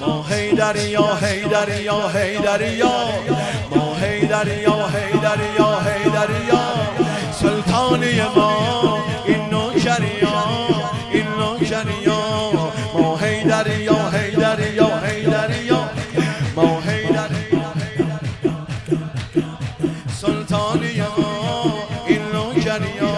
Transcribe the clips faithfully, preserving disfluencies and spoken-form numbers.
ما حیدریا حیدریا حیدریا ما حیدریا حیدریا حیدریا سلطانی ما این نوکریا این نوکریا ما حیدریا حیدریا حیدریا ما حیدریا سلطانی ما این نوکریا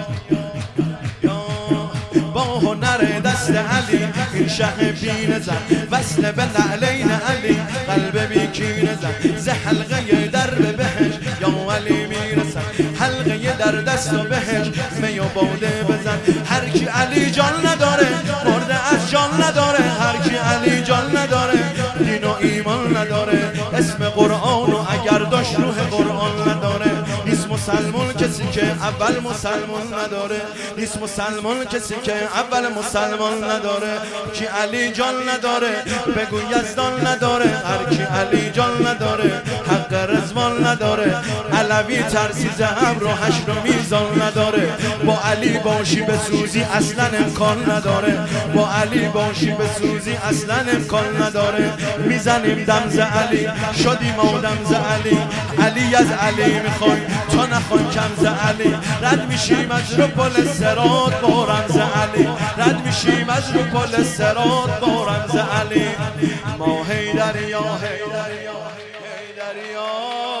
با هنر دست علی این شه بین زن وصل به نعلین علی قلب بیکین زن ز حلقه در بهش یا علی میرسن حلقه در دست و بهش می و باده بزن هر کی علی جان نداره مرده از جان نداره هر کی علی جان نداره دین و ایمان نداره اسم قرآن و اگر داشت روح قرآن نداره نیست مسلمان کسی که اول مسلمان نداره نیست مسلمان کسی که اول مسلمان نداره کی علی جان نداره بگو یزدان نداره هر کی علی جان نداره حق رضوان نداره علوی ترسی ذهب رو حشر و میزان نداره با علی باشی به سوزی اصلا امکان نداره با علی باشی به سوزی اصلا امکان نداره میزنیم دم ز علی شدیم آدم ز علی علی از علی میخوای تا نخوای کم ز علی رد میشیم از رو پل صراط با رمز علی رد میشیم از رو پل صراط با رمز علی ما حیدریا حیدریا حیدریا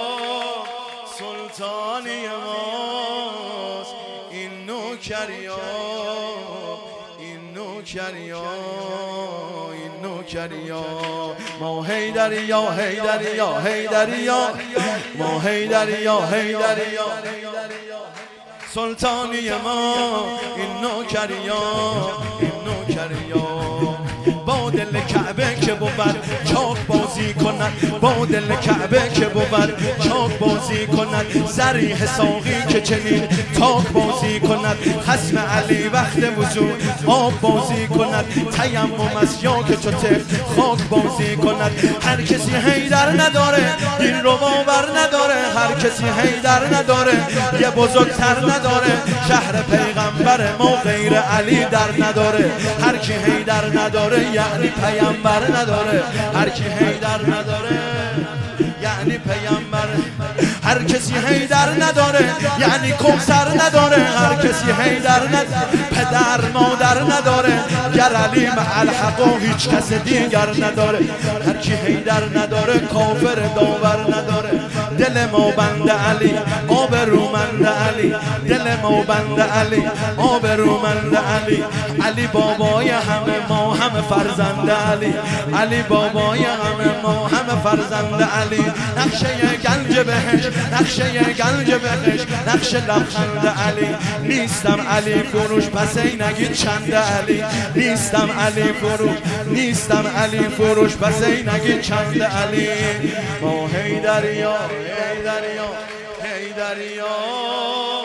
سلطانی ماست این نوکریا این نوکریا این نوکریا ما حیدریا حیدریا حیدریا ما حیدریا حیدریا سلطانی ما این نوکریا این نوکریا با دل کعبه که بود چاک بازی کند با دل کعبه که بود چاک بازی کند زریح ساقی که چنین تاک بازی کند خصم علی وقت وضو آب بازی کند تیمم از یا که چوته خاک بازی کند هر کسی حیدر نداره این رو باور نداره هر کسی حیدر نداره یه بزرگتر نداره شهر پیغمبر ما غیر علی در نداره هر کی حیدر نداره یعنی پیامبر نداره هر کی حیدر نداره یعنی پیامبر هر کسی حیدر نداره یعنی کوثر نداره هر کسی حیدر نداره پدر مادر نداره گر علی مع الحق و هیچ کس دیگر نداره هر کی حیدر نداره کافر داور نداره دل ما بند علی آب رومند علی دل ما بند علی آب رومند علی علی بابای همه ما همه فرزند علی علی بابای همه ما همه فرزند علی نقشه گنج بهش نقشه گنج بهش نقشه لبخند علی نیستم علی فروش پس ای نگید چند علی نیستم علی فروش نیستم علی فروش پس ای نگید چند علی ما حیدریا حیدریا حیدریا